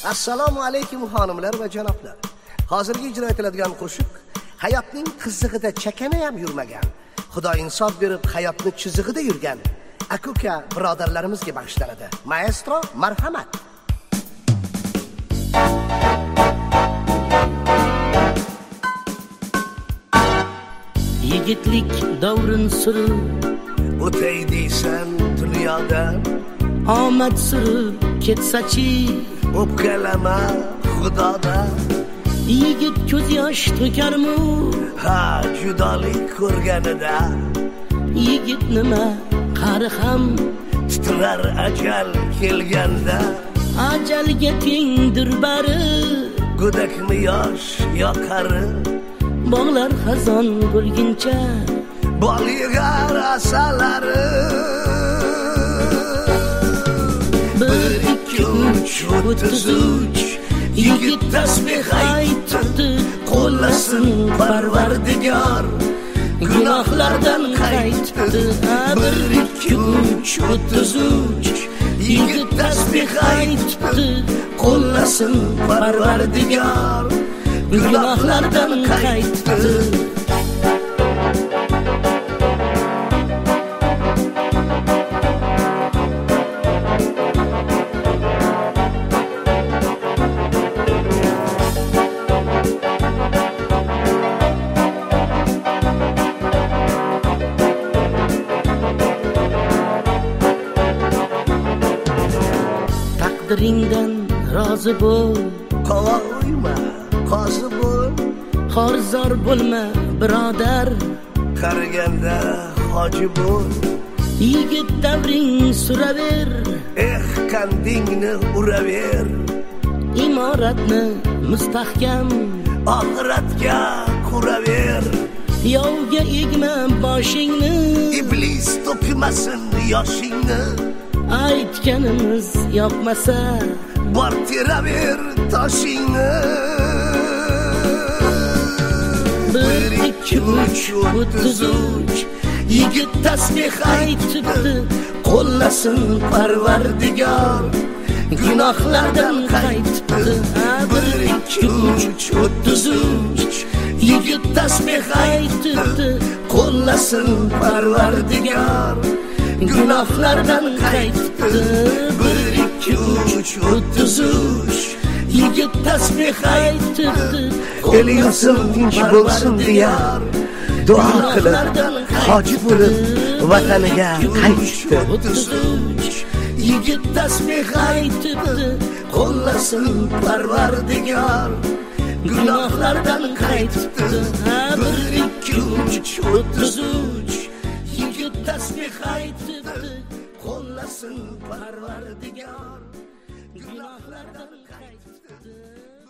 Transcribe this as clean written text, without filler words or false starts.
Assalomu alaykum xonimlar va janoblar. Hozirgi ijro etiladigan qo'shiq hayotning qizig'ida chakana ham yurmagan, Xudo insof berib hayotni chizig'ida yurgan aka birodarlarimizga bag'ishlanadi. Maestro, marhamat. Yigitlik davrin surib o'tay deysan dunyodan, omad surib ketsachi o'pkalama Xudodan. Yigit ko'z yosh to'karmi? Ha, judolik ko'rganida Yigit nima qari ham titrar ajal kelganda. Ajalga tengdir bari, Go'dakmi yosh yo qari, bog'lar xazon bo'lguncha bol yegar asalari. 1, 2, 3, 33 yigit tasbih aytdi, qo'llasin Parvardigor, gunohlardan qaytdi. 1, 2, 3, 33 yigit tasbih aytdi, qo'llasin Parvardigor, gunohlardan qaytdi. Taqdiringdan rozi bo'l, Qo'yma, qozi bo'l, xorzor bo'lma birodar, qariganda hoji bo'l. Yigit davring suraver, Qandingni uraver, imoratni mustahkam oxiratga quraver. yovga egma boshingni, Iblis to'kmasin yoshingni. aytganimiz yoqmasa Bor teraver toshingni. 1, 2, 3, 33 yigit tasbih aytdi, qo'llasin Parvardigor, gunohlardan qaytdi. 1, 2, 3, 33 yigit tasbih aytdi, qo'llasin Parvardigor, gunohlardan qaytdi. 1, 2, 3, 33 yigit tasbih aytdi, el yursin tinch bo'lsin diyar, duo qilib hoji bo'lib vataniga qaytdi. 33 yigit tasbih aytdi, qo'llasin Parvardigor, gunohlardan qaytdi. 1, 2, 3, 33 yigit tasbih aytdi, qo'llasin Parvardigor, gunohlardan qaytdi.